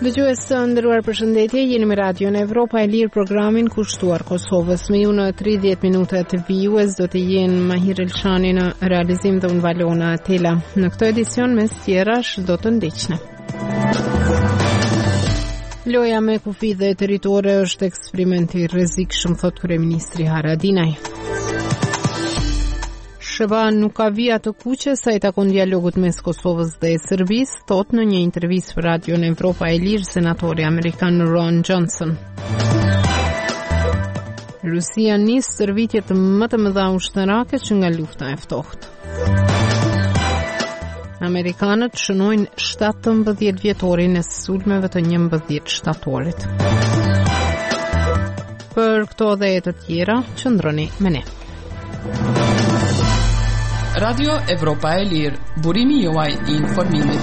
Dëgjues të nderuar, përshëndetje, jeni me Radio në Evropa e Lirë, programin kushtuar Kosovës. Me ju në 30 minuta të vijues do të jenë Mahir Elshani në realizim dhe unë Valona Atela. Në këtë edicion mes tjerash do të ndiqni. Loja me kufi dhe territore është eksperimenti i rrezikshëm, thot kryeministri Haradinaj. SBA nuk ka vija të kuqe sa i takon dialogut mes Kosovës dhe Serbisë, thot në një intervistë për Radio në Evropa e Lirë senatori amerikan Ron Johnson. Rusia nis stërvitjet më të mëdha ushtarake që nga lufta e ftohtë. Amerikanët shënojnë 17 vjetorin e sulmeve të 11 shtatorit. Për këto dhe e të tjera, qëndroni me ne. Radio Evropa e Lirë, burimi juaj i informimit.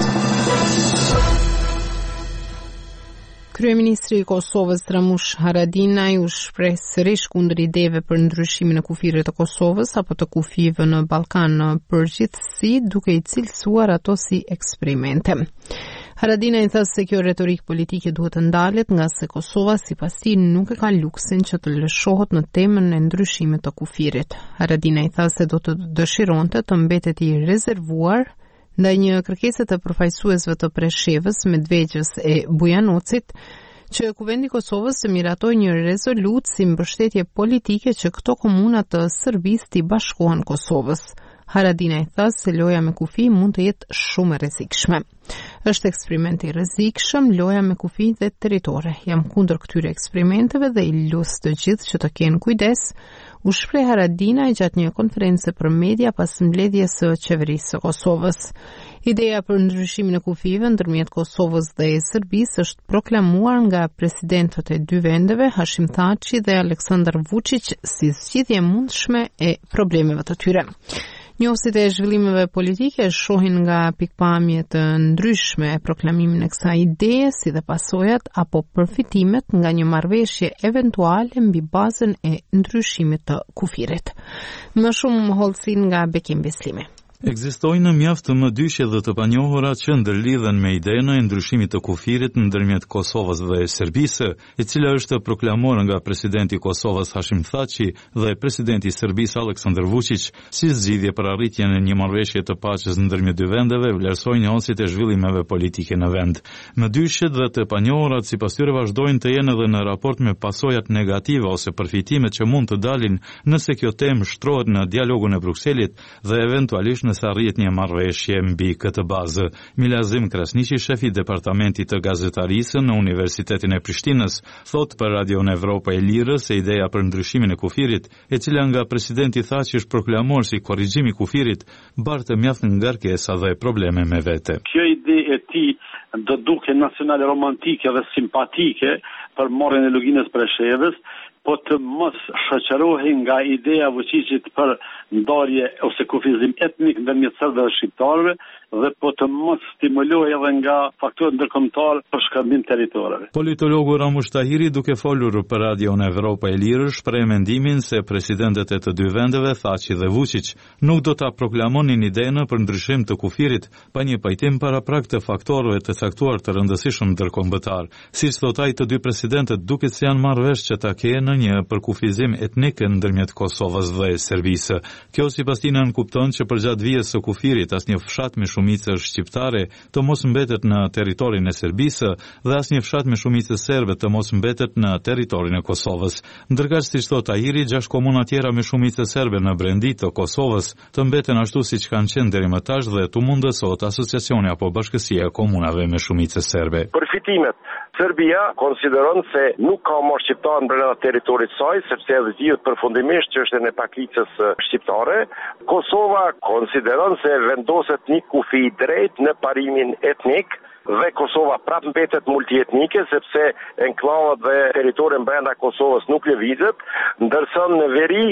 Kryeministri i Kosovës Ramush Haradinaj u shpreh sërish kundër ideve për ndryshimin e kufire të Kosovës apo të kufive në Ballkan në përgjithësi, duke i cilësuar ato si eksperimente. Haradinaj tha se kjo retorik politike duhet të ndalet nga se Kosova sipas tij nuk e ka luksin që të lëshohet në temën e ndryshimit të kufirit. Haradinaj tha se do të dëshironte të mbetet i rezervuar ndaj një kërkese të përfaqësuesve të Preshevës, Medvegjës e Bujanocit, që Kuvendi i Kosovës të miratoj një rezolutë si mbështetje politike që këto komuna të Serbisë t'i bashkohen Kosovës. Haradinaj tha se loja me kufi mund të jetë shumë e rrezikshme. Është eksperiment i rrezikshëm, loja me kufi dhe territore. Jam kundër këtyre eksperimenteve dhe i lus të gjithë që të kenë kujdes, u shpreh Haradinaj gjatë një konference për media pas mbledhjes së qeverisë së Kosovës. Ideja për ndryshimin e kufive ndërmjet Kosovës dhe Serbisë është proklamuar nga presidentët e dy vendeve, Hashim Thaçi dhe Aleksandar Vučić, si zgjidhje mundshme e problemeve të tyre. Njohësit e zhvillimeve politike shohin nga pikpamje të ndryshme proklamimin e kësaj ideje, si dhe pasojat apo përfitimet nga një marrëveshje eventuale mbi bazën e ndryshimit të kufirit. Më shumë hollësin nga Bekim Beslimi. Ekzistojnë mjaft të mëdyshe dhe të panjohura që ndërlidhen me idenë e ndryshimit të kufirit ndërmjet Kosovës dhe Serbisë, e cila është proklamuar nga presidenti i Kosovës Hashim Thaçi dhe presidenti i Serbisë Aleksandar Vučić si zgjidhje për arritjen e një marrëveshje të paqes ndërmjet dy vendeve, vlerësojnë njohësit e zhvillimeve politike në vend. Mëdyshet dhe të panjohurat sipas tyre vazhdojnë të jenë edhe në raport me pasojat negative ose përfitimet që mund të dalin nëse kjo temë shtrohet në dialogun e Brukselit dhe eventualisht sa rrihet një marrëveshje mbi këtë bazë. Milazim Krasniqi, shefi i departamentit të gazetarisë në Universitetin e Prishtinës, thot për Radio në Evropa e Lirë se ideja për ndryshimin e kufirit, e cila nga presidenti Thaçi është proklamuar si korrigjim i kufirit, barte mjaft ngarkesa dhe probleme me vete. Kjo ide e tij do duke nacionale romantike dhe simpatike për marrjen e luginës Preshevës, po të mos shoqërohej nga ideja Vučićit për ndarje ose kufizim etnik ndërmjet serbëve dhe shqiptarëve dhe po të mos stimulohej edhe nga faktorët ndërkombëtar për shkëmbim territoreve. Politologu Ramush Tahiri, duke folur për Radio në Evropa e Lirë, shpreh mendimin se presidentët e të dy vendeve, Thaçi dhe Vučić, nuk do ta proklamonin idenë për ndryshim të kufirit pa një pajtim paraprak të faktorëve të caktuar të rëndësishëm ndërkombëtar. Siç thot ai, të dy presidentët duket se janë marrë vesh që ta kenë një përkufizim etnik ndërmjet Kosovës dhe Serbisë. Kjo sipas tij nënkupton që përgjatë vijës së kufirit asnjë fshat me shumicë shqiptare të mos mbetet në territorin e Serbisë dhe asnjë fshat me shumicë serbe të mos mbetet në territorin e Kosovës. Ndërkaq, siç thot Tahiri, 6 komuna tjera me shumicë serbe në brendi të Kosovës të mbeten ashtu siç kanë qenë deri më tash dhe tu mundësohet asociacioni apo bashkësia e komunave me shumicë serbe. Përfitimet. Serbia konsideron se nuk ka marrë shqiptarë brenda territorit saj, sepse zgjidhet përfundimisht çështjen e pakicës shqiptare. Kosova konsideron se vendoset një kufi drejt në parimin etnik dhe Kosova prap mbetet multietnike, sepse enklavat dhe territorin brenda Kosovës nuk lëvizet, ndërsa në veri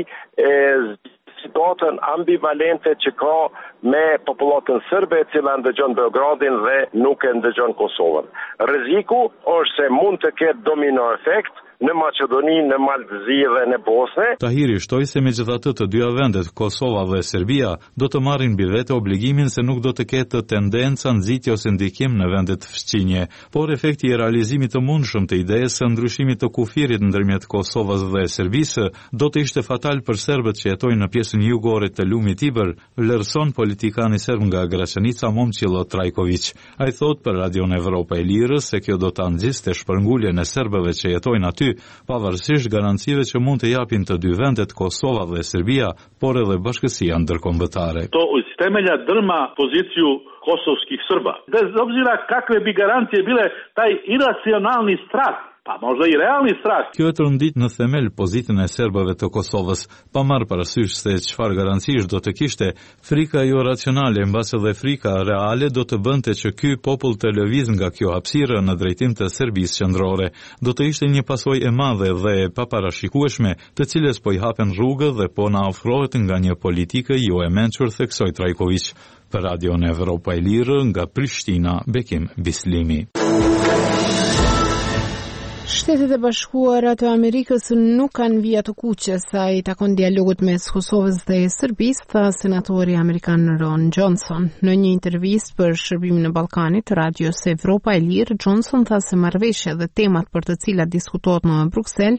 situatën ambivalente që ka me popullatën serbe, e cila ndëgjon Beogradin dhe nuk e ndëgjon Kosovën. Rreziku është se mund të ketë domino efekt në Maqedoni, në Maldëzi dhe në Bosnë. Tahiri shtoi se megjithatë të dyja vendet, Kosova dhe Serbia, do të marrin mbi vete obligimin se nuk do të ketë tendenca nxitje ose ndikim në vendet fqinje, por efekti i realizimit të mundshëm të idesë së ndryshimit të kufirit ndërmjet Kosovës dhe Serbisë do të ishte fatal për serbët që jetojnë në pjesën jugore të lumit Tiber, vlerëson politikani serb nga Graçanica Momčilo Trajković. Ai thot për Radion Evropa e Lirës se kjo do ta nxjiste shpërnguljen e serbëve që jetojnë aty, pavarësisht garancive që mund të japin të dy vendet Kosova dhe Serbia, por edhe bashkësia ndërkombëtare. To iz temelja drma poziciju kosovskih Srba. Bez obzira kakve bi garancije bile, taj iracionalni strah, pa možda i realni strah. Kjo e trondit në themel pozitën e serbëve të Kosovës, pa marrë parasysh se çfarë garancish do të kishte, frika jo racionale mbase dhe frika reale do të bënte që ky popull të lëviz nga kjo hapësirë në drejtim të Serbisë qendrore. Do të ishte një pasojë e madhe dhe e paparashikueshme, të cilës po i hapen rrugë dhe po na ofrohet nga një politikë jo e mençur, theksoi Trajković. Për Radion Evropa e Lirë nga Prishtina, Bekim Bislimi. Shtetet e Bashkuara të Amerikës nuk kanë vija të kuqe sa i takon dialogut mes Kosovës dhe Serbisë, tha senatori amerikan Ron Johnson. Në një intervistë për Shërbimin e Ballkanit, Radios Evropa e Lirë, Johnson tha se marrëveshja dhe temat për të cilat diskutohet në Bruksel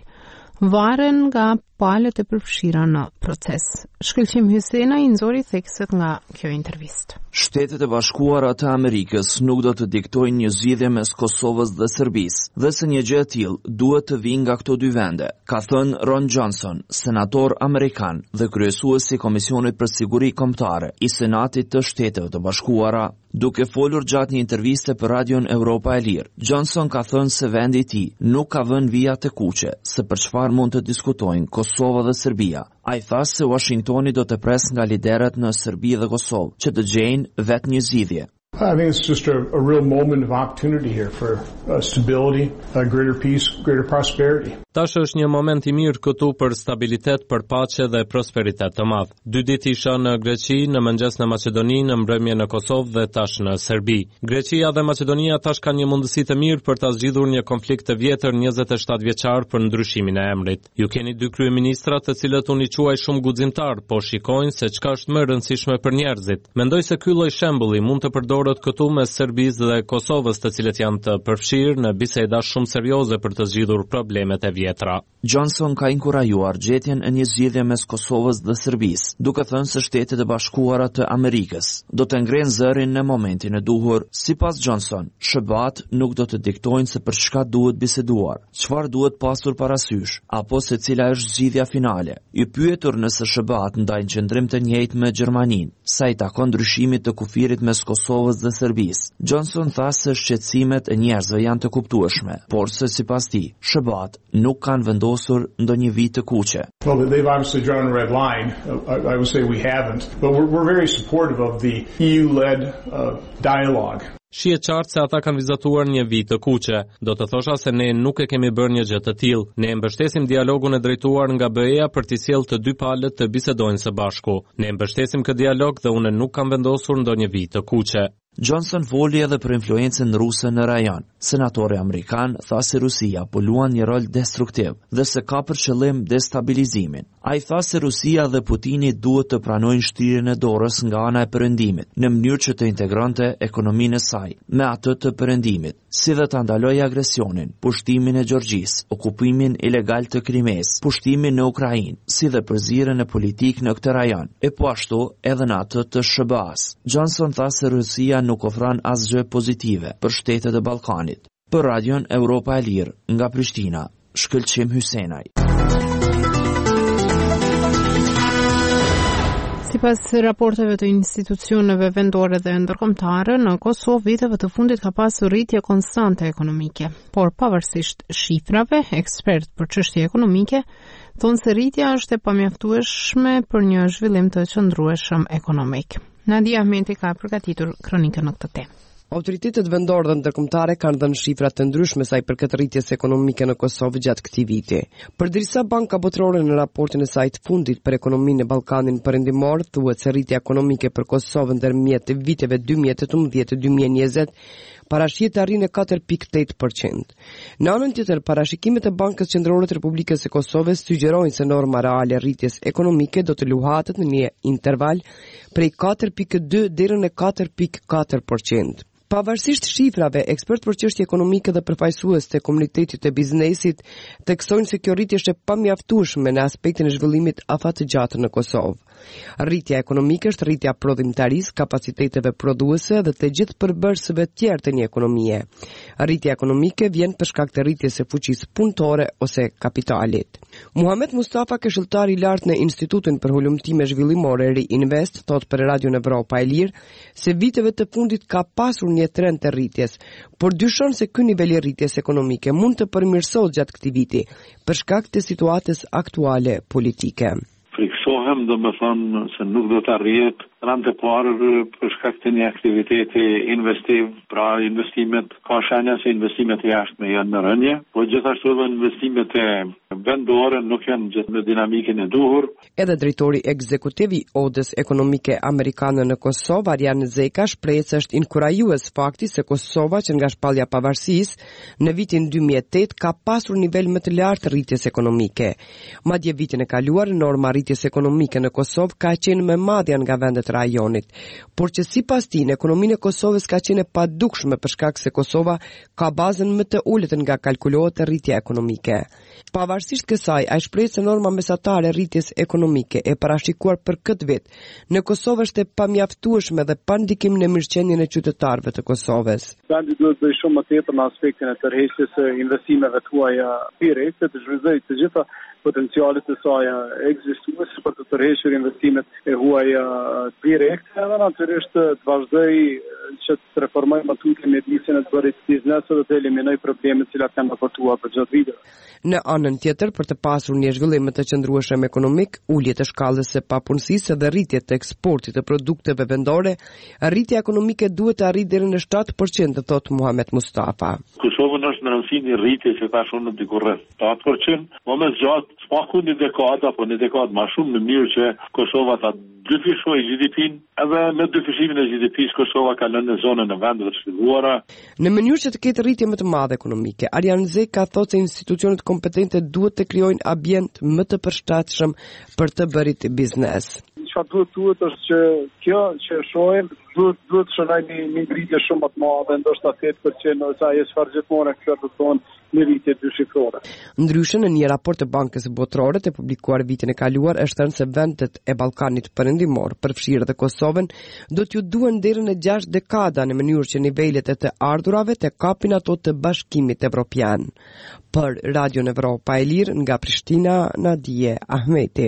varen nga palët e përfshira në proces. Shkëlqim Hysena i nxori thekset nga kjo intervistë. Shtetet e Bashkuara të Amerikës nuk do të diktojnë një zgjidhje mes Kosovës dhe Serbisë, dhe se një gjë e tillë duhet të vijë nga këto dy vende, ka thënë Ron Johnson, senator amerikan dhe kryesuesi i Komisionit për Siguri Kombëtare i Senatit të Shteteve të Bashkuara. Duke folur gjatë një interviste për Radion Evropa e Lirë, Johnson ka thënë se vendi i tij nuk ka vënë vija të kuqe se për çfarë mund të diskutojnë Kosova dhe Serbia. Ai tha se Washingtoni do të pres nga liderët në Serbi dhe Kosovë që të gjejnë vetë një zgjidhje. I think it's just a real moment of opportunity here for stability, greater peace, greater prosperity. Tash është një moment i mirë këtu për stabilitet, për paqe dhe prosperitet të madh. 2 ditë isha në Greqi, në mëngjes në Maqedoni, në mbrëmje në Kosovë dhe tash në Serbi. Greqia dhe Maqedonia tash kanë një mundësi të mirë për ta zgjidhur një konflikt të vjetër 27 vjeçar për ndryshimin e emrit. Ju keni 2 kryeministra të cilët unë i quaj shumë guximtar, po shikojnë se çka është më e rëndësishme për njerëzit. Mendoj se ky lloj shembulli mund të përdoret këtu mes Serbisë dhe Kosovës, të cilët janë të përfshirë në biseda shumë serioze për të zgjidhur problemet e vjetra. Johnson ka inkurajuar gjetjen e një zgjidhje mes Kosovës dhe Serbisë, duke thënë se Shtetet e Bashkuara të Amerikës do të ngrenë zërin në momentin e duhur. Sipas Johnson, SHBA-t nuk do të diktojnë se për çka duhet biseduar, çfarë duhet pasur parasysh, apo se cila është zgjidhja finale. I pyetur nëse SHBA-t ndajnë qëndrim të njëjtë me Gjermaninë, sa i takon ndryshimit të kufirit mes Kosovës dhe Serbisë, Johnson tha se shqetësimet e njerëzve janë të kuptueshme, por se sipas tij, SHBA-t nuk kanë vendosur ndonjë vit të kuqe. Well, they've obviously drawn a red line. I would say we haven't, but we're very supportive of the EU-led dialogue. Shi e qartë se ata kanë vizatuar një vit të kuqe. Do të thosha se ne nuk e kemi bërë një gjë të tillë. Ne mbështesim dialogun e drejtuar nga BE-ja për të sjellë të dy palët të bisedojnë së bashku. Ne mbështesim këtë dialog dhe unë nuk kam vendosur ndonjë vit të kuqe. Johnson foli edhe për influencën ruse në rajon. Senatori amerikan tha se Rusia po luan një rol destruktiv dhe se ka për qëllim destabilizimin. Ai tha se Rusia dhe Putini duhet të pranojnë shtirjen e dorës nga ana e Perëndimit në mënyrë që të integronte ekonominë e saj me atë të Perëndimit, si dhe të ndalojë agresionin, pushtimin e Gjeorgjisë, okupimin ilegal të Krimes, pushtimin në Ukrainë, si dhe përzierjen e politikë në këtë rajon, e po ashtu edhe në atë të SHBA-s. Johnson tha se Rusia nuk ofron asgjë pozitive për Shtetet e Ballkanit. Për Radion Evropa e Lirë, nga Prishtina, Shkëlqim Hysenaj. Sipas raporteve të institucioneve vendore dhe ndërkombëtare, në Kosovë viteve të fundit ka pasur rritje konstante ekonomike, por pavarësisht shifrave, ekspert për çështje ekonomike thonë se rritja është e pamjaftueshme për një zhvillim të qëndrueshëm ekonomik. Nadia Ahmeti ka përgatitur kronikën në këtë temë. Autoritetet vendore dhe ndërkombëtare kanë dhënë shifra të ndryshme sa i përket rritjes ekonomike në Kosovë gjatë këtij viti. Përderisa Banka Botërore në raportin e saj të fundit për ekonominë e Ballkanit Perëndimor thuhet se rritja ekonomike për Kosovën ndërmjet viteve 2018 e 2020 parashihet të arrijë në 4.8%. Në anën tjetër, parashikimet e Bankës Qendrore të Republikës së Kosovës sugjerojnë se norma reale e rritjes ekonomike do të luhatet në një interval prej 4.2 deri në 4.4%. Pavarësisht shifrave, ekspert për çështje ekonomike dhe përfaqësues të komunitetit të biznesit theksojnë se kjo rritje është e pamjaftueshme në aspektin e zhvillimit afatgjatë në Kosovë. Rritja ekonomike është rritja prodhimtarisë, kapaciteteve prodhuese dhe të gjithë përbërësve tjerë të një ekonomie. Rritja ekonomike vjen për shkak të rritjes së fuqisë punëtore ose kapitalit. Muhamet Mustafa, këshilltar i lartë në Institutin për Hulumtime Zhvillimore Reinvest, thot për Radion Evropa e Lirë se viteve të fundit ka pasur një trend të rritjes, por dyshon se ky nivel i rritjes ekonomike mund të përmirësohet gjatë këtij viti për shkak të situatës aktuale politike. Friksohem, do më thonë se nuk do të arrihet rande parë për shkak të një aktiviteti investiv, pra investimet ka shenja se investimet e jashtme janë në rënje, po gjithashtu edhe investimet e vendore nuk janë gjithë në dinamikën e duhur. Edhe drejtori ekzekutiv i Odës Ekonomike Amerikane në Kosovë, Arjan Zeka, shpreh se është inkurajues fakti se Kosova, që nga shpallja pavarësisë në vitin 2008 ka pasur nivel më të lartë rritjes ekonomike. Madje vitin e kaluar norma rritjes ekonomike në Kosovë ka qenë më e madhe nga vendet rajonit, por që sipas tij ekonominë e Kosovës ka qenë e padukshme për shkak se Kosova ka bazën më të ulët nga kalkulohet rritja ekonomike. Pavarësisht kësaj, ai shpreh se norma mesatare e rritjes ekonomike e parashikuar për këtë vit në Kosovë është e pamjaftueshme dhe pa ndikim në mirëqendjen e qytetarëve të Kosovës. Vendi duhet të bëjë shumë më tepër në aspektin e tërheqjes së investimeve tuaja direkte, të zhvillojë të gjitha potencialet e saj ekzistuese për të tërhequr investimet e huaja direkte, edhe natyrisht të vazhdoj që të reformoj matutën e mjedisin e të bërit bizneset dhe të eliminoj problemet cilat kanë raportuar për gjatë viteve. Në anën tjetër, për të pasur një zhvillim të qëndrueshëm ekonomik, ulje të shkallës së papunësisë dhe rritje të eksportit të produkteve vendore, rritja ekonomike duhet të arrijë deri në 7%, thot Muhamet Mustafa. Kosovën është në rëndësinë rritje që ka shumë në diku rreth 7%, më mes gjatë spaku një dekadë apo një dekadë më shumë në mirë që Kosova ta dyfishoj GDP-n, edhe me dyfishimin e GDP-s Kosova ka lënë në zonën e vendeve të zhvilluara. Në mënyrë që të ketë rritje më të madhe ekonomike, Arjan Zeka thotë se institucionet kompetente duhet të krijojnë ambient më të përshtatshëm për të bërit biznes. Çfarë duhet është që kjo që shohim duhet të shënojë një ngritje shumë më të madhe, ndoshta 8% ose ajo çfarë gjithmonë kjo do të thonë një rritje dyshifrore. Ndryshe, në një raport të Bankës Botërore të publikuar vitin e kaluar, është thënë se vendet e Ballkanit Perëndimor, përfshirë dhe Kosovën, do t'ju duhen deri në 6 dekada në mënyrë që nivelet e të ardhurave të kapin ato të Bashkimit Evropian. Për Radio Evropa e Lirë, nga Prishtina, Nadije Ahmeti.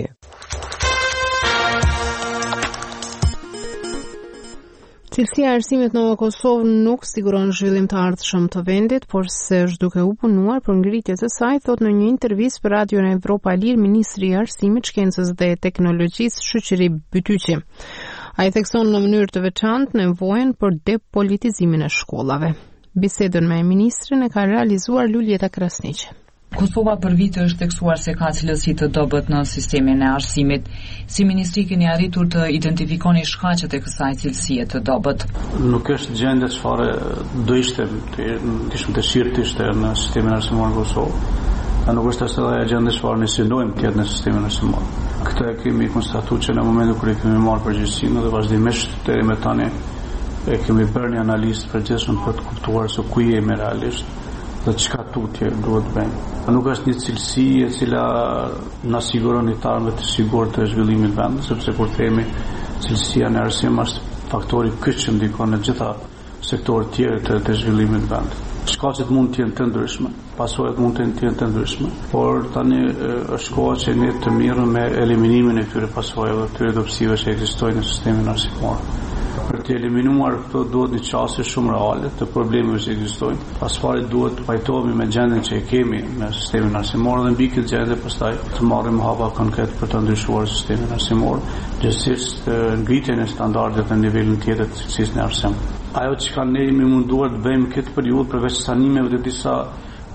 Cilësia e arsimit në Kosovë nuk siguron zhvillim të ardhshëm të vendit, por se është duke u punuar për ngritjen e saj, thot në një intervistë për Radio Evropa e Lirë ministri i Arsimit, Shkencës dhe Teknologjisë Shoqëri Bytyqi. Ai thekson në mënyrë të veçantë nevojën për depolitizimin e shkollave. Bisedën me ministrin e ka realizuar Luljeta Krasniqi. Kosova për vite është theksuar se ka cilësi të dobët në sistemin e arsimit. Si ministri keni arritur të identifikoni shkaqet e kësaj cilësie të dobët? Nuk është gjendje çfarë do ishte kishim dëshirë të ishte në sistemin arsimor në Kosovë. Nuk është as edhe gjendje çfarë ne synojmë të jetë në sistemin arsimor. Këtë kemi konstatuar që në momentin kur kemi marrë përgjegjësinë dhe vazhdimisht deri më tani kemi bërë një analizë përgjithshme për të kuptuar se ku jemi realisht dhe çka tutje duhet bëjmë. Nuk është një cilësi e cila na siguron të të sigurt të zhvillimit të vendit, sepse kur themi cilësia në arsim është faktori kyç që ndikon në gjitha sektorët tjerë të zhvillimit të vendit. Shkaqet mund të jenë të ndryshme, pasojat mund të jenë të ndryshme, por tani është koha që ne të mirëm me eliminimin e këtyre pasojave, këtyre dobësive që ekzistojnë në sistemin arsimor. Për të eliminuar këto duhet një qasje shumë reale të problemeve që ekzistojnë. Pas pari duhet të pajtohemi me gjendjen që e kemi në sistemin arsimor dhe mbi këtë gjendje pastaj të marrim hapa konkret për të ndryshuar sistemin arsimor, gjithsesi ngritjen e standardeve në nivelin tjetër të cilësisë në arsim. Ajo që ne jemi munduar të bëjmë këtë periudhë përveç sanimeve të disa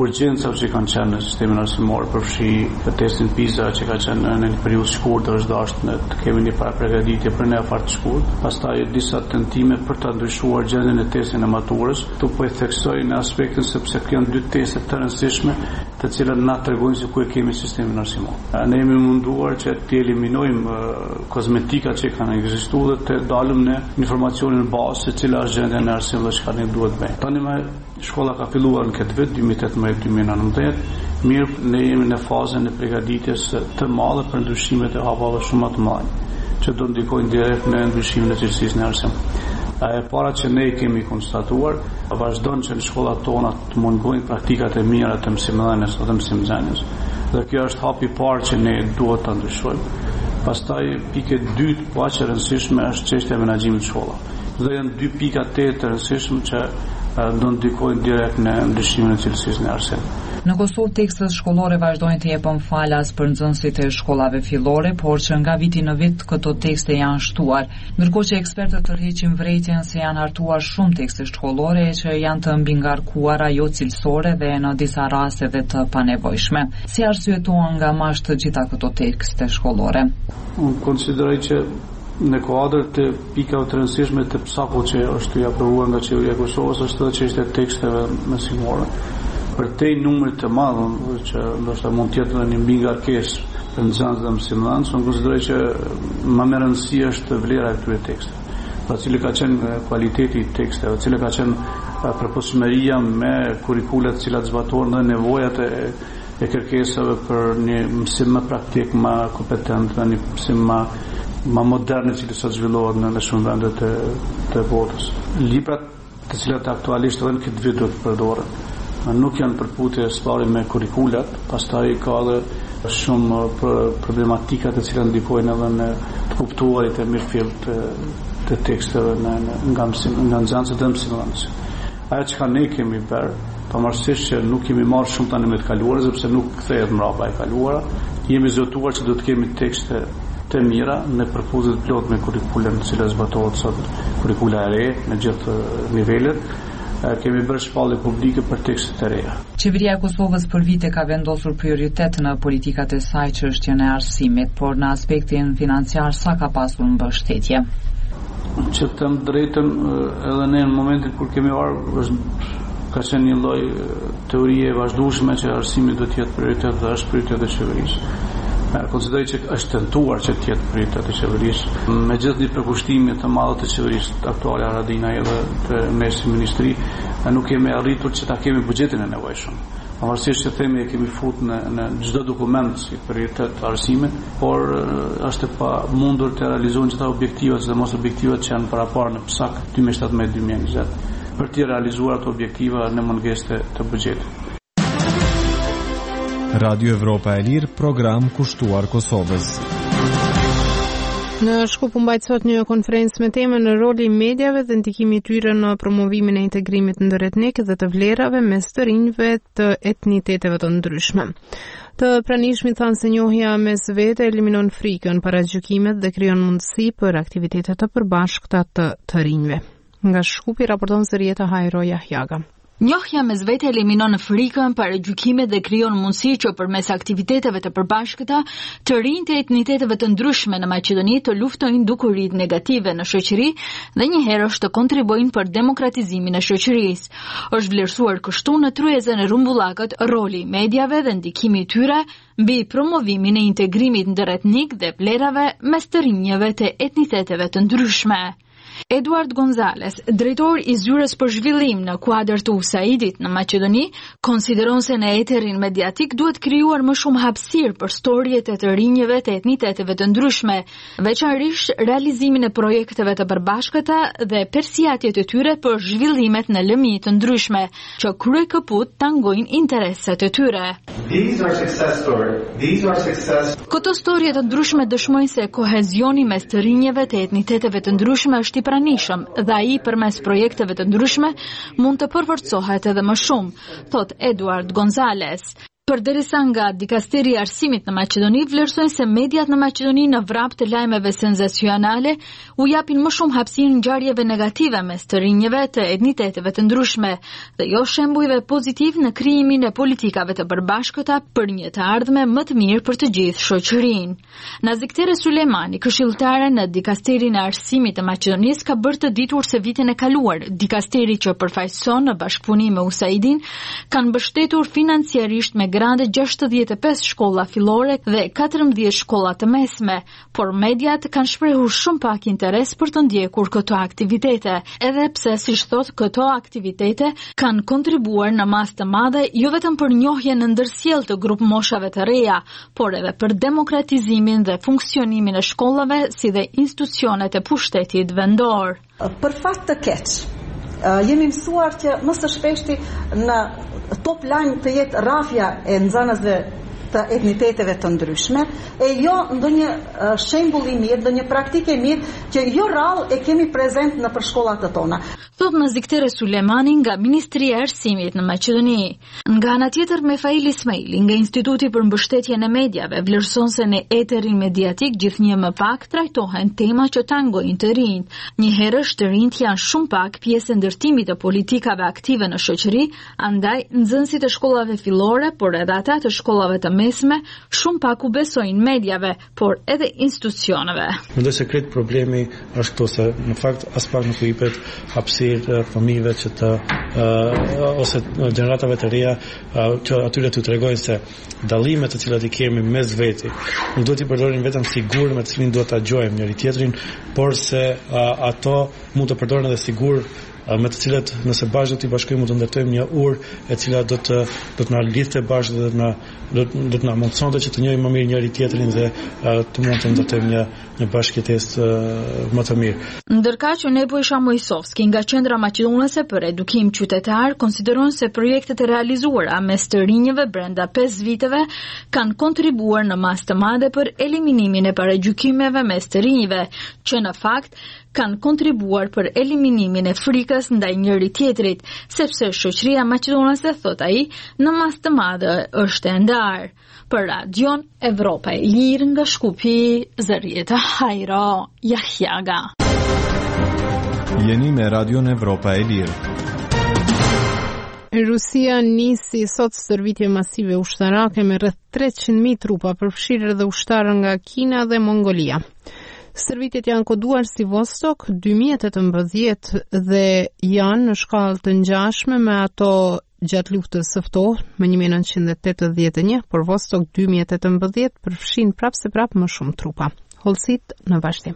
urgjencat që kanë qenë në sistemin arsimor, përfshi testin PISA që ka qenë në një periudhë shkurtër, është dashur të kemi një paraprgatitje për një afar të shkurtë, pastaj disa tentime për ta ndryshuar gjendjen e testit në maturës. Këtu po e theksoj në aspektin sepse kanë dy teste të rëndësishme, të cilat na tregojnë se ku e kemi sistemin arsimor. Ne jemi munduar që të eliminojmë kozmetikat që kanë ekzistuar dhe të dalim në informacionin bazë se cila është gjendja e arsimit dhe çfarë ne duhet bëjmë. Tani më shkolla ka filluar në këtë vit 2018-2019, mirë ne jemi në fazën e përgatitjes të madhe për ndryshimet e hapave shumë të mëdha, që do ndikojnë direkt në ndryshimin e cilësisë në arsim. E para që ne kemi konstatuar, vazhdon që në shkollat tona të mungojnë praktikat e mira të mësimdhënies dhe mësimdhënies. Dhe kjo është hapi i parë që ne duhet ta ndryshojmë. Pastaj pika e dytë, pa që rëndësishme, është çështja e menaxhimit të shkollave. Dhe janë dy pika të rëndësishme që do ndikojnë direkt në ndryshimin e cilësisë në arsim. Në Kosovë tekstet shkollore vazhdojnë të jepën falas për nxënësit e shkollave fillore, por që nga viti në vit këto tekste janë shtuar, ndërkohë që ekspertët tërheqin vërejtjen se janë hartuar shumë tekste shkollore që janë të mbingarkuara jo cilësore dhe në disa raste dhe të panevojshme. Si arsyetohen nga mash të gjitha këto tekste shkollore? Unë konsideroj që në kuadër të pikave të rëndësishme të PSAK-ut që është i aprovuar nga qeveria e Kosovës është edhe çështja e teksteve mësimore. Për te numrit të madh që ndoshta mund të jetë edhe një mbingarkesë për nxënës dhe mësimdhënës, unë konsideroj që më me rëndësi është vlera e këtyre teksteve. Pra cili ka qenë kualiteti i teksteve, cili ka qenë përputhshmëria me kurrikulat të cilat zbatohen dhe nevojat e kërkesave për një mësim më praktik, më kompetent, një mësim më modern i cili sot zhvillohet në shumë vende të botës. Librat të cilat aktualisht edhe në këtë vit duhet të përdoren nuk janë përputhje së me kurrikulat, pastaj ka edhe shumë problematika të cilat ndikojnë edhe në të kuptuarit e mirëfillt të teksteve nga nxënësit dhe mësimdhënësit. Ajo që ne kemi bërë, pavarësisht që nuk kemi marrë shumë tani me të kaluara, sepse nuk kthehet mbrapa e kaluara, jemi zotuar që do të kemi tekste të mira në përputhje të plot me kurrikulën të cilat zbatohet sot, kurrikula e re në gjithë nivelet. Kemi bërë shpallje publike për tekstet e reja. Qeveria e Kosovës për vite ka vendosur prioritet në politikat e saj çështjen e arsimit, por në aspektin financiar sa ka pasur mbështetje. Që të them drejtën, edhe ne në momentin kur kemi marrë ka qenë një lloj teorie e vazhdueshme që arsimi do të jetë prioritet dhe është prioritet e qeverisë. Konsideroj që është tentuar që të jetë prioritet e qeverisë. Me gjithë një përkushtimi të madh të qeverisë aktuale Haradinaj edhe të ne si ministri, nuk kemi arritur që ta kemi buxhetin e nevojshëm. Pavarësisht që themi e kemi fut në çdo dokument si prioritet arsimin, por është pa mundur të realizojnë gjitha objektivat dhe mos objektivat që janë parapar në PSAK 2017-2020 për të realizuar ato objektiva në mungesë të buxhetit. Radio Evropa e Lirë, program kushtuar Kosovës. Në Shkup u mbajt sot një konferencë me temën roli i mediave dhe ndikimi i tyre në promovimin e integrimit ndëretnik dhe të vlerave mes të rinjve të etniteteve të ndryshme. Të pranishmit thanë se njohja mes vete eliminon frikën para gjykimet dhe krijon mundësi për aktivitete të përbashkëta të rinjve. Nga Shkupi raporton Zërieta Hajro Jahjaga. Njohja mes vete eliminon frikën para gjykimit dhe krijon mundësi që përmes aktiviteteve të përbashkëta të rinjtë të etniteteve të ndryshme në Maqedoni të luftojnë dukuritë negative në shoqëri dhe njëherësh të kontribuojnë për demokratizimin e shoqërisë. Është vlerësuar kështu në tryezën e rumbullakët roli i mediave dhe ndikimi i tyre mbi promovimin e integrimit ndëretnik dhe vlerave mes të rinjeve të etniteteve të ndryshme. Eduard Gonzales, drejtor i Zyres për zhvillim në kuadër të USAID-it në Maqedoni, konsideron se në eterin mediatik duhet krijuar më shumë hapësirë për storjet e të rinjeve të etniteteve të ndryshme, veçanërisht realizimin e projekteve të përbashkëta dhe persijatjet e tyre për zhvillimet në lëmi të ndryshme, që kryekëput tangojnë interesat e tyre. Këto storje të ndryshme dëshmojnë se kohezioni mes të rinjeve të etniteteve të ndryshme është i pranishëm dhe ai përmes projekteve të ndryshme mund të përforcohet edhe më shumë, thot Eduard Gonzales. Përderisa nga Dikasteri i Arsimit në Maqedoni vlerësojnë se mediat në Maqedoni në vrap të lajmeve senzacionale u japin më shumë hapësirë ngjarjeve negative mes të rinjeve të etniteteve të ndryshme dhe jo shembujve pozitiv në krijimin e politikave të përbashkëta për një të ardhme më të mirë për të gjithë shoqërinë. Naziktere Sulejmani, këshilltare në Dikasterin e Arsimit të Maqedonisë, ka bërë të ditur se vitin e kaluar Dikasteri që përfaqëson në bashkëpunim me USAID-in kanë mbështetur financiarisht me grande 65 shkolla fillore dhe 14 shkolla të mesme, por mediat kanë shprehur shumë pak interes për të ndjekur këto aktivitete, edhe pse siç thotë këto aktivitete kanë kontribuar në masë të madhe jo vetëm për njohjen në ndërsjellë të grup moshave të reja, por edhe për demokratizimin dhe funksionimin e shkollave si dhe institucionet e pushtetit vendor. Për fat të keq, jemi mësuar që më së shpeshti në top line të jetë rrafja e nxënësve të etniteteve të ndryshme, e jo ndonjë shembull i mirë, ndonjë praktike mirë që jo rrallë e kemi prezent në për shkollat tona. Thot Naziktere Sulejmani nga Ministria e Arsimit në Maqedoni. Nga ana tjetër, Mefail Ismaili nga Instituti për Mbështetjen e Mediave vlerëson se në eterin mediatik gjithnjë më pak trajtohen tema që tangojnë të rinjt. Njëherësh të rinjt janë shumë pak pjesë e ndërtimit të politikave aktive në shoqëri, andaj nxënësit e shkollave fillore, por edhe ata të shkollave të mesme, shumë pak u besojnë mediave, por edhe institucioneve. Mendoj se krejt problemi është këto se në fakt as pak nuk u jepet hapësirë fëmijëve që të ose gjeneratave të reja që atyre t'u tregojnë se dallimet të cilat i kemi mes veti nuk duhet i përdorin vetëm sigur me të cilin duhet ta gjojmë njëri tjetrin, por se ato mund të përdoren edhe sigur me të cilat nëse bashkë do t'i bashkojmë të ndërtojmë një urë e cila do të na lidhte bashkë dhe do të na mundsonte që të njohim më mirë njëri tjetrin dhe të mund të ndërtojmë një bashkëjetesë më të mirë. Ndërkaq Nebojša Mojsovski nga Qendra Maqedonese për Edukim Qytetar konsideron se projektet e realizuara mes të rinjve brenda 5 viteve kanë kontribuar në masë të madhe për eliminimin e paragjykimeve mes të rinjve, që në fakt kanë kontribuar për eliminimin e frikës ndaj njëri tjetrit, sepse shoqëria maqedonase, thot ai, në masë të madhe është e ndarë. Për Radion Evropa e Lirë nga Shkupi, Zërieta Hajro, Jahjaga. Jeni me Radion Evropa e Lirë. Rusia nisi sot stërvitje masive ushtarake me rreth 300.000 trupa përfshirë dhe ushtarë nga Kina dhe Mongolia. Stërvitjet janë koduar si Vostok 2018 dhe janë në shkallë të ngjashme me ato gjatë luftës së ftohtë më 1981, por Vostok 2018 përfshin prapë më shumë trupa. Hollësit në vazhdim.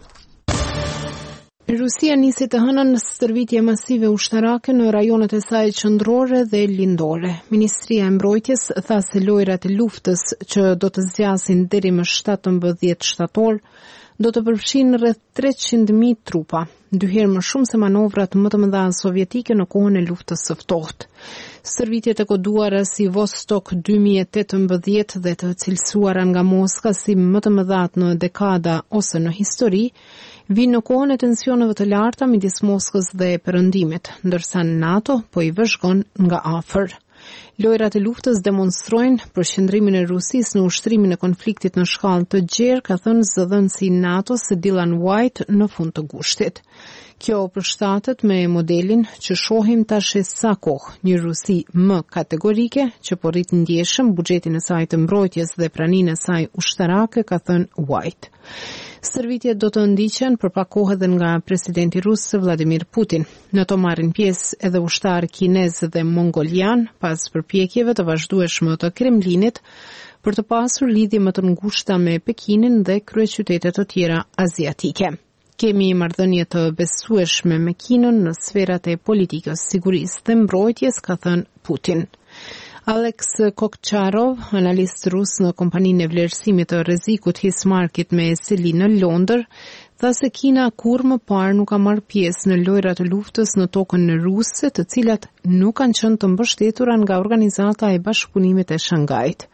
Rusia nisi të hënën në stërvitje masive ushtarake në rajonet e saj qendrore dhe lindore. Ministria e Mbrojtjes tha se lojrat e luftës që do të zgjasin deri më 17 shtator do të përfshinë rreth 300.000 trupa, 2 herë më shumë se manovrat më të mëdha sovjetike në kohën e luftës së ftohtë. Stërvitjet e koduara si Vostok 2018 dhe të cilësuara nga Moska si më të mëdhat në dekada ose në histori, vinë në kohën e tensioneve të larta midis Moskës dhe Perëndimit, ndërsa NATO po i vëzhgon nga afër. Lojrat e luftës demonstrojnë përqendrimin e Rusisë në ushtrimin e konfliktit në shkallë të gjerë, ka thënë zëdhënësi i NATO së Dylan White në fund të gushtit. Kjo përshtatet me modelin që shohim tash sa kohë, një Rusi më kategorike që po rrit ndjeshëm buxhetin e saj të mbrojtjes dhe praninë e saj ushtarake, ka thënë White. Stërvitjet do të ndiqen për pak kohë edhe nga presidenti rus Vladimir Putin. Në to marrin pjesë edhe ushtarë kinez dhe mongolian pas përpjekjeve të vazhdueshme të Kremlinit për të pasur lidhje më të ngushta me Pekinin dhe kryeqytete të tjera aziatike. Kemi marrëdhënie të besueshme me Kinën në sferat e politikës, sigurisë dhe mbrojtjes, ka thënë Putin. Alex Kokcharov, analist rus në kompaninë e vlerësimit të rrezikut Hismarkit me seli në Londër, tha se Kina kur më parë nuk ka marrë pjesë në lojrat e luftës në tokën ruse, të cilat nuk kanë qenë të mbështetura nga Organizata e Bashkëpunimit e Shangajit.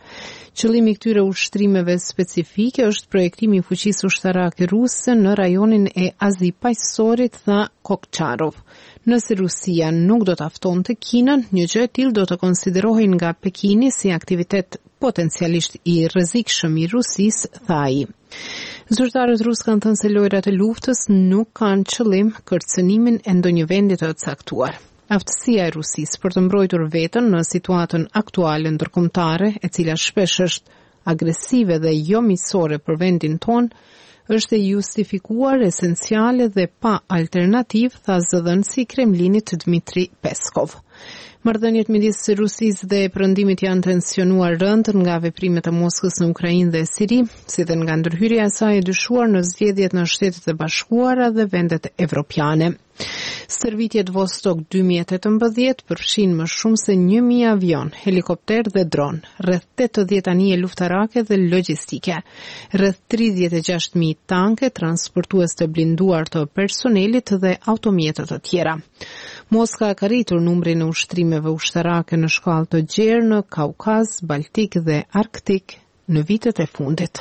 Qëllimi i këtyre ushtrimeve specifike është projektimi i fuqisë ushtarake ruse në rajonin e Azipajsorit, tha Kokcharov. Nëse Rusia nuk do të aftonte Kinën, një gjë e tillë do të konsiderohej nga Pekini si aktivitet potencialisht i rrezikshëm i Rusisë, tha ai. Zyrtarët rusë kanë thënë se lojrat e luftës nuk kanë qëllim kërcënimin e ndonjë vendi të caktuar. Aftësia e Rusisë për të mbrojtur veten në situatën aktuale ndërkombëtare, e cila shpesh është agresive dhe jo miqësore për vendin tonë, është e justifikuar, esenciale dhe pa alternativë, tha zëdhënësi i Kremlinit Dmitri Peskov. Marrëdhëniet midis Rusisë dhe Perëndimit janë tensionuar rënd nga veprimet e Moskës në Ukrainë dhe Siri, si dhe nga ndërhyrja e saj e dyshuar në zgjedhjet në Shtetet e Bashkuara dhe vendet evropiane. Stërvitjet Vostok 2018 përfshin më shumë se 1000 avion, helikopter dhe dron, rreth 80 anije luftarake dhe logjistike, rreth 36.000 tanke, transportues të blinduar të personelit dhe automjete të tjera. Moska ka rritur numrin e ushtrimeve ushtarake në shkallë të gjerë në Kaukaz, Baltik dhe Arktik në vitet e fundit.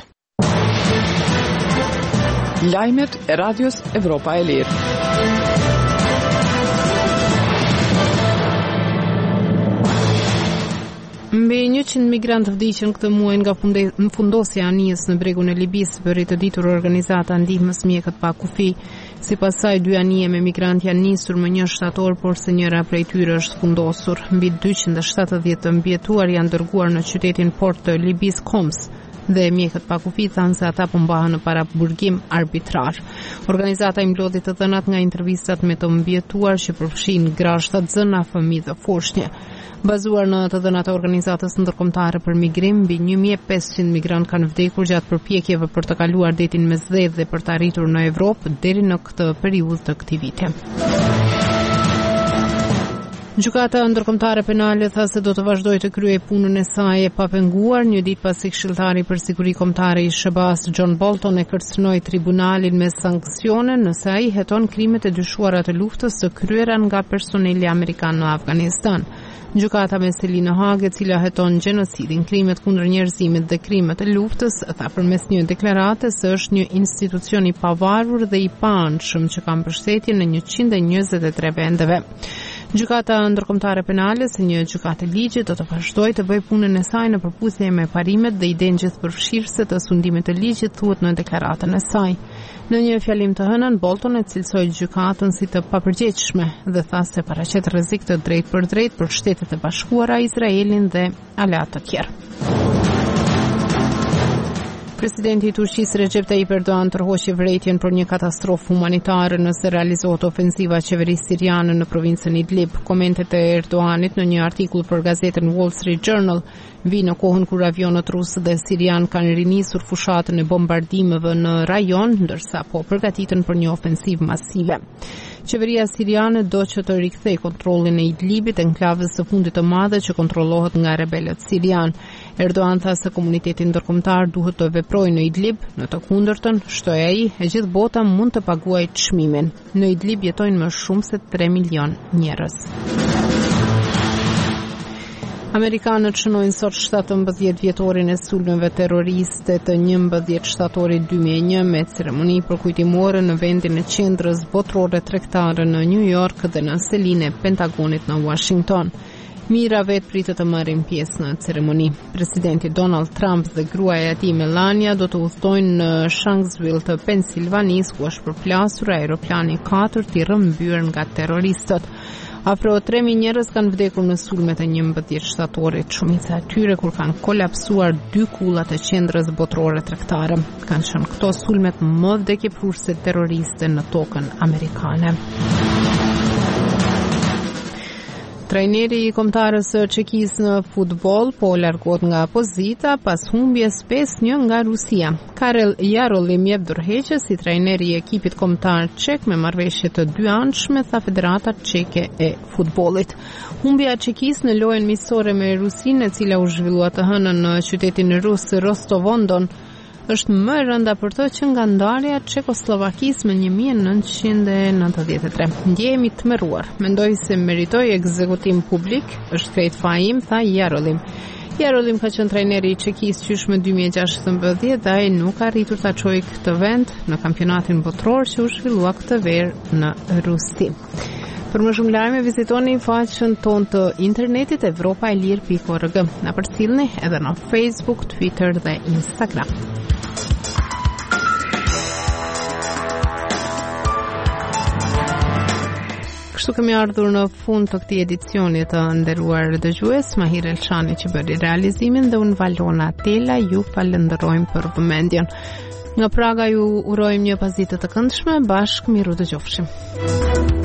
Lajmet e Radios Evropa e Lirë. Mbi 100 migrantë vdiqën këtë muaj nga fundosja e anijes në bregun e Libisë, bëri të ditur organizata ndihmës Mjekët pa kufi. Sipas saj, 2 anije me migrantë janë nisur më 1 shtator, por se njëra prej tyre është fundosur. Mbi 270 të mbijetuar janë dërguar në qytetin port të Libisë, Homs, dhe Mjekët pa kufi thanë se ata po mbahen në paraburgim arbitrar. Organizata i mblodhi të dhënat nga intervistat me të mbjetuar që përfshin grashta, zëna, fëmijë dhe foshnjë. Bazuar në të dhënat e organizatës ndërkombëtare për migrim, mbi 1500 migrantë kanë vdekur gjatë përpjekjeve për të kaluar detin Mesdheve dhe për të arritur në Evropë deri në këtë periudhë të këtij viti. Gjykata ndërkombëtare penale tha se do të vazhdojë të kryejë punën e saj e papenguar, një ditë pasi këshilltari për siguri kombëtare i SBA-s John Bolton e kërcënoi tribunalin me sanksione nëse ai heton krimet e dyshuara të luftës së kryera nga personeli amerikan në Afganistan. Gjykata me seli në Hagë, e cila heton gjenocidin, krimet kundër njerëzimit dhe krimet e luftës, tha përmes një deklarate se është një institucion i pavarur dhe i paanshëm që ka mbështetje në 123 vendeve. Gjykata ndërkombëtare penale, si një gjykatë ligji, do të vazhdojë të bëjë punën e saj në përputhje me parimet dhe idenë gjithëpërfshirëse të sundimit të ligjit, thuhet në deklaratën e saj. Në një fjalim të hënën, Bolton e cilsoi gjykatën si të papërgjegjshme dhe tha se paraqet rrezik të drejtë për Shtetet e Bashkuara, Izraelin dhe aleat të tjerë. Presidenti i Turqisë Recep Tayyip Erdogan tërhoqi vërejtjen për një katastrofë humanitare nëse realizohet ofensiva e qeverisë siriane në provincën Idlib. Komentet e Erdoganit në një artikull për gazetën Wall Street Journal vi në kohën kur avionët rusë dhe sirian kanë rinisur fushatën e bombardimeve në rajon, ndërsa po përgatiten për një ofensivë masive. Qeveria siriane do që të rikthej kontrollin e Idlibit, enklavës së fundit të madhe që kontrollohet nga rebelët sirian. Erdogan tha se komuniteti ndërkombëtar duhet të veprojë në Idlib, në të kundërtën, shtoi ai, e gjithë bota mund të paguajë çmimin. Në Idlib jetojnë më shumë se 3 milion njerëz. Amerikanët shënojnë sot 17 vjetorin e sulmeve terroriste të 11 shtatorit 2001 me ceremoni përkujtimore në vendin e qendrës botërore tregtare në New York dhe në selinë e Pentagonit në Washington. Mira vetë pritet të marrin pjesë në ceremoni. Presidenti Donald Trump dhe gruaja e tij Melania do të udhtojnë në Shanksville të Pensilvanisë, ku është përplasur aeroplani 4 i rrëmbyer nga terroristët. Afro 3.000 njerëz kanë vdekur në sulmet e 11 shtatorit, shumica e tyre kur kanë kolapsuar 2 kullat e qendrës botërore tregtare. Kanë qenë këto sulmet më vdekjeprurse terroriste në tokën amerikane. Trajneri i kombëtarës së Çekisë në futboll po largohet nga pozita pas humbjes 5-1 nga Rusia. Karel Jarolim jep dorëheqje si trajneri i ekipit kombëtar çek me marrëveshje të 2 anshme, tha Federata Çeke e futbollit. Humbja e Çekisë në lojën miqësore me Rusinë, e cila u zhvillua të hënën në qytetin rus Rostov-on-Don, është më e rënda për të që nga ndarja e Çekosllovakisë me 1993. Ndjehemi tmerruar. Mendoj se meritoi ekzekutim publik, është krejt fajim, tha Jarolim. Jerolim ka qenë trajneri I Çekisë qysh me 2016 dhe ai nuk arritur ta çojë këtë vend në kampionatin botror që u zhvillua këtë verë në Rusi. Për më shumë lajme vizitoni faqen tonë të internetit evropaelir.org. Na përcjellni edhe në Facebook, Twitter dhe Instagram. Kështu kemi ardhur në fund të këtij edicioni të nderuar dëgjues, Mahir Elçani që bëri realizimin dhe unë Valona Tela ju falenderojmë për vëmendjen. Nga Praga ju urojmë një pasditë të këndshme, bashkë miru dëgjofshim.